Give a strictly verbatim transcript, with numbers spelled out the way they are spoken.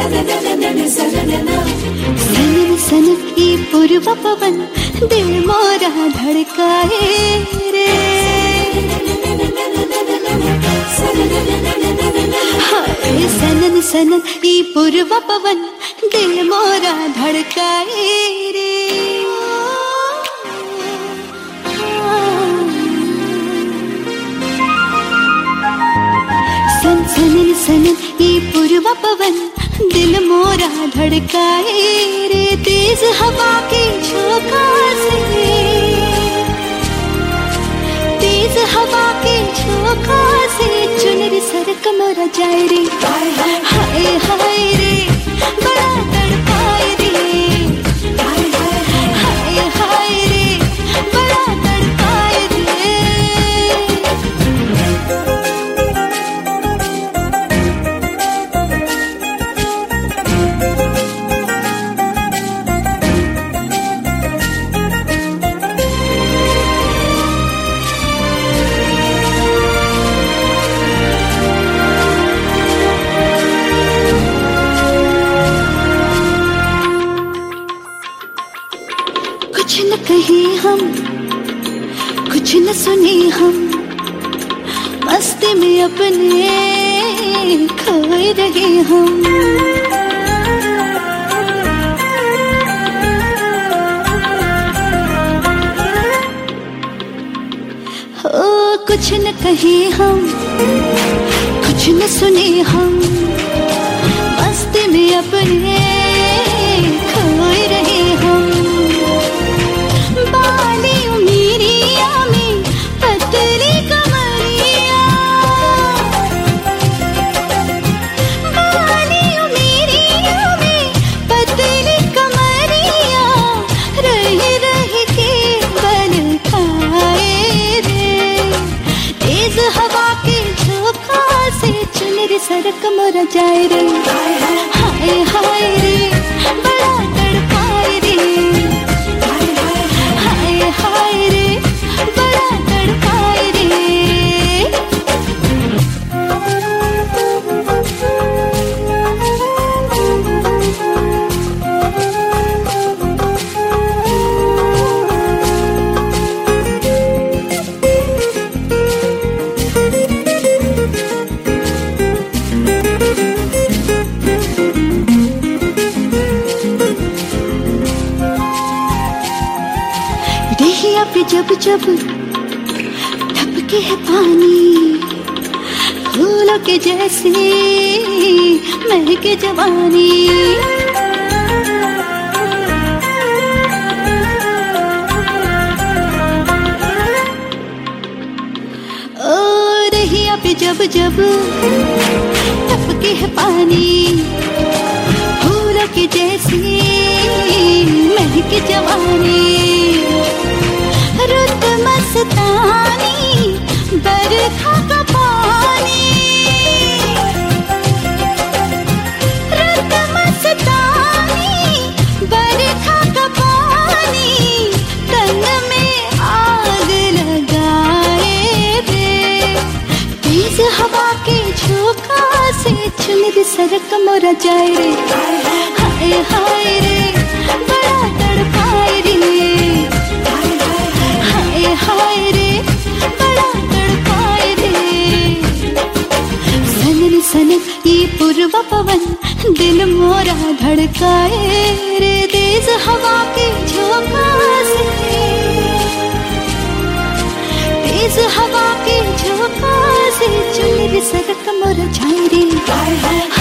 सनन सनन ई पूर्व पवन दिल मोरा धड़काए रे। हाय सनन सनन ई पूर्व पवन दिल मोरा धड़काए रे। सन सनन सनन ई पूर्व पवन दिल मोरा धड़काए रे। तेज हवा के झोंका से, तेज हवा के झोंका से चुनरी सरक मोरा जाए रे। हाय हाय रे बड़ा तड़पाए रे। हाय हाय रे बड़ा तड़पाए रे। कुछ न कहे हम, कुछ न सुने हम, मस्ती में अपने खोए रहे हम। हो कुछ न कहे हम, कुछ न सुने हम, मस्ती में अपने खोए रहे हम। सरक मोरा जाए रे। हाय हाय रे बड़ा तड़पाए रे। हाय हाय रे बड़ा तड़पाए रे। देहिया पे जब जब टपके है पानी, फूलों के जैसे महके जवानी। ओ देहिया पे जब जब टपके है पानी, फूलों के जैसे महके जवानी। रुत मस्तानी बरखा का पानी, रुत मस्तानी बरखा का पानी, तन में आग लगाए रे। तेज हवा के झोंका से चुनरी सरक मोरा जाए रे। हाय हाय रे बड़ा तड़पाए रे। हाय रे बड़ा तड़पाए रे। सनन सनन ये पूर्व पवन दिल मोरा धड़काए रे। तेज हवा के झोंका से, तेज हवा के झोंका से चुनरी सरक मोरा जाए रे।